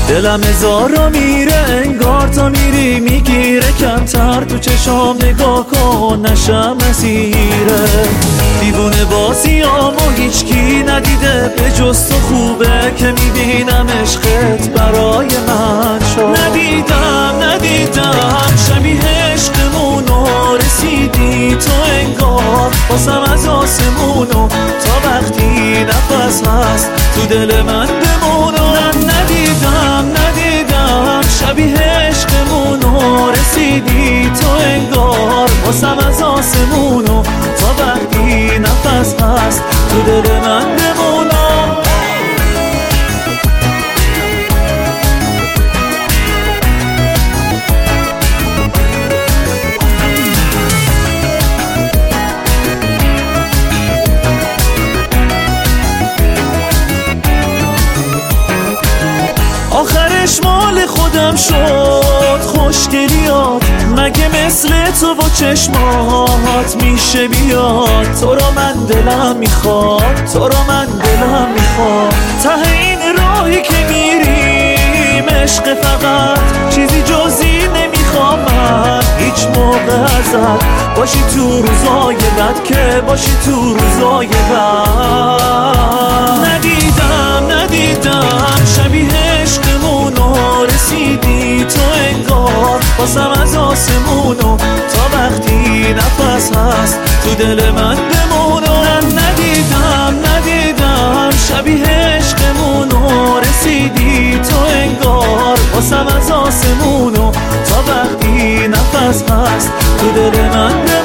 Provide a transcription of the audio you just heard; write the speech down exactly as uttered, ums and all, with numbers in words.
دلم هزارا میره انگار تا میری میگیره کمتر تو چشام نگاه کن نشم اسیره دیوونه بازیامو هیچکی ندیده به جز تو خوبه که میبینم عشقت برای من شد ندیدم ندیدم شبیه عشقمونو رسیدی تو انگار بازم از آسمونو تا وقتی نفس هست تو دل من بمونو ندیدم ندیدم شبیه عشقمونو رسیدی تو انگار بازم از آسمونو تا وقتی نفس هست تو دل من بمونو آخرش مال خودم شد خوشگلیات مگه مثل تو با چشمات میشه بیاد تو رو من دلم میخواد تو رو من دلم میخواد ته این راهی که میریم عشق فقط چیزی جزی نمیخوام من هیچ موقع ازت باشی تو روزای بد که باشی تو روزای بد ندیدم ندیدم شبیه عشقمونو رسیدی تو انگار بازم از آسمونو تا وقتی نفس هست تو دل من بمونو ندیدم ندیدم شبیه عشقمونو رسیدی تو انگار بازم از آسمونو تا وقتی نفس هست تو دل من بمونو